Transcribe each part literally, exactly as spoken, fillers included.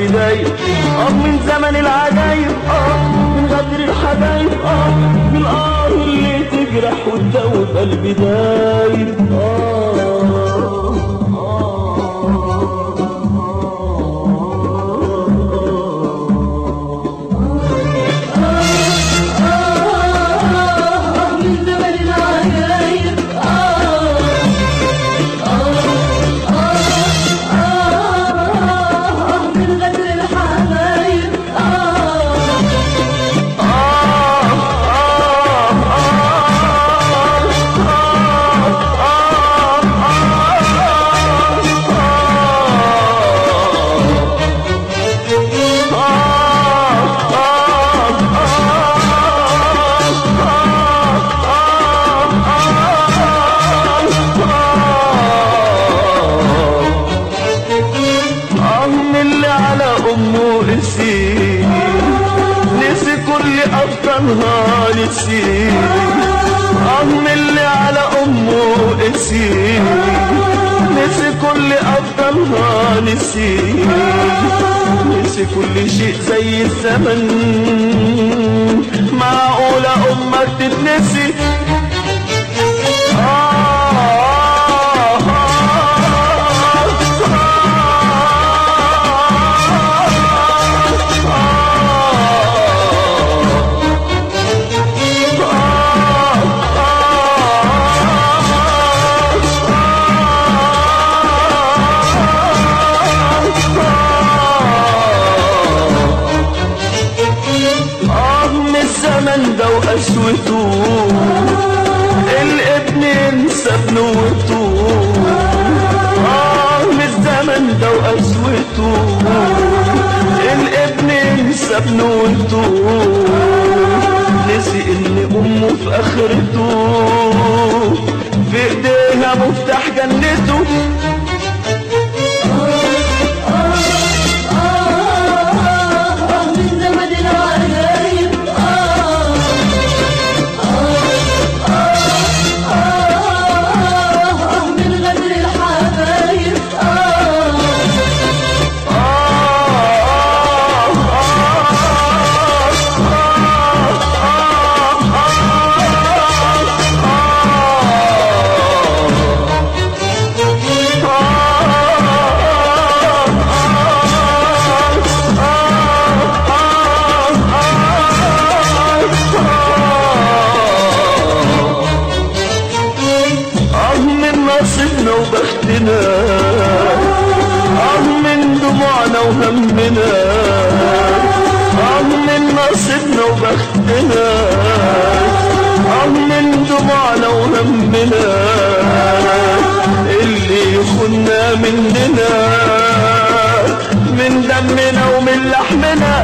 دايب اه من زمن العجايب اه من غدر الحبايب اه من الآه اللي تجرح وتدوب قلبي دايب اه نسي كل أفضلها نسي أم اللي على أمه قسي نسي كل أفضلها نسي نسي كل شيء زي الزمن معقولة أمك تتنسي الزمن ده وقسوته الابن ينسى بنوته اه من الزمن ده وقسوته الابن ينسى بنوته نسي ان امه في اخرته في ايديها مفتاح جنته نصيبنا وبختنا اه من دموعنا وهمنا اه من نصيبنا وبختنا اه من دموعنا وهمنا اللي يخنا مننا من دمنا ومن لحمنا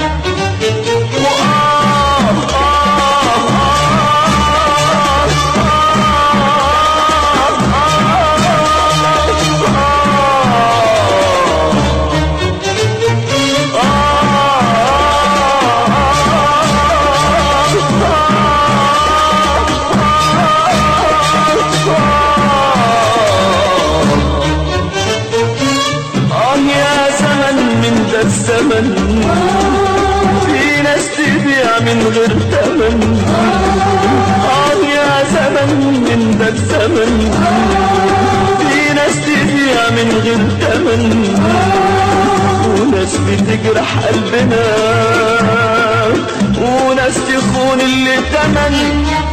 الزمن في ناس تبيع من غير ثمن اه يا زمن من ده الزمن في ناس تبيع من غير ثمن وناس بتجرح قلبنا وناس تخون اللي تمن